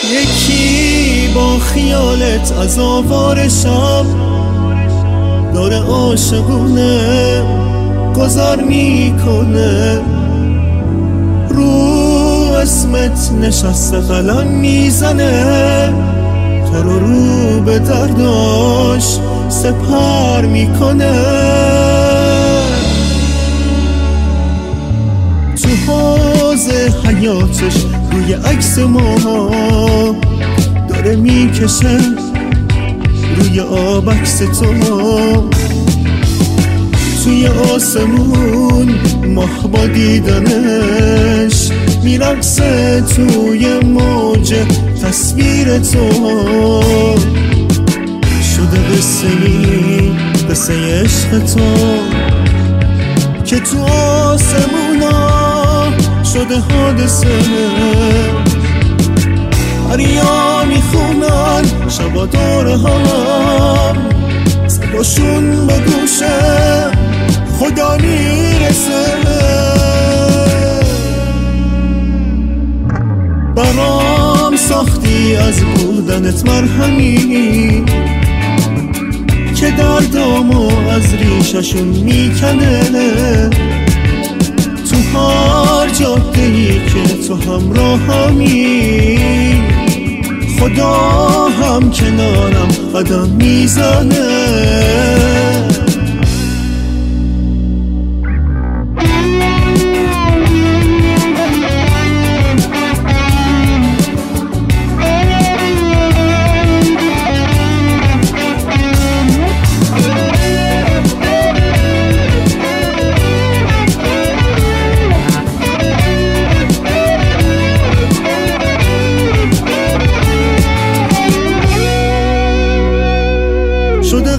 یکی با خیالت از آوار شب داره عاشقونه گذار میکنه، رو اسمت نشسته قلم میزنه، تو رو به درداش سپر میکنه. تو حوض حیاتش روی عکس ما داره میکشه روی آبکس تو، توی آسمون ماه با دیدنش میرقصه توی موج تصویر تو. شده قصه عشق تو که تو آسمونا شده حادثه. دریا میخونن شبا دور هم، صداشون به گوشه خدا میرسه. برام ساختی از بودنت مرهمی که دردامو از ریششون میکنه. تو هر جاده‌ای که تو همراهمی خدا هم کنارم قدم میزنه. شده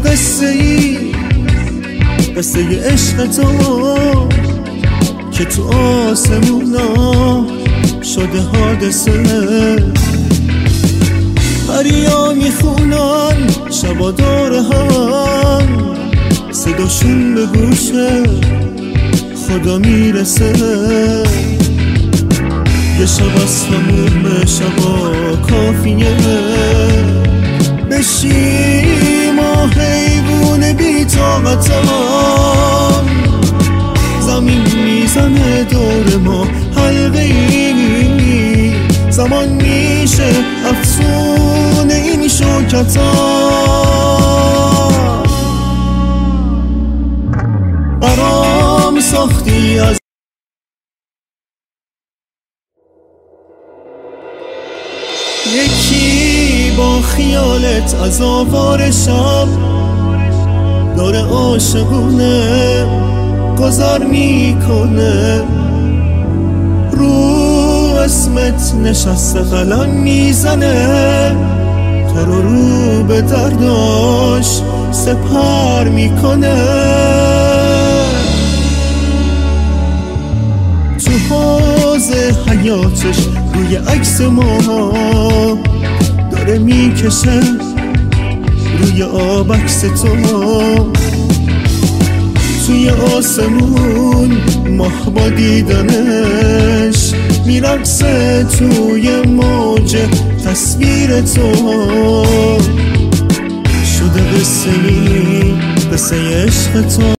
قصه عشق تو که تو آسمونا شده حادثه. دریا میخونن شبا دور هم، صداشون به گوشه خدا میرسه. یه شب از تموم شبا کافیه بشیم و حیوون بی طاقتم، زمین میزنه دور ما حلقه‌ای، زمان میشه افسون این شوکتم. برام ساختی از یکی با خیالت از آوار شب داره عاشقونه گذار میکنه، رو اسمت نشسته قلم میزنه، تو رو به درداش سپر میکنه. تو حوض حیاتش روی عکس ما داره میکشه روی آبکس تو، توی آسمون ماه با دیدنش میرقصه توی موج تصویر تو. شده قصه عشق تو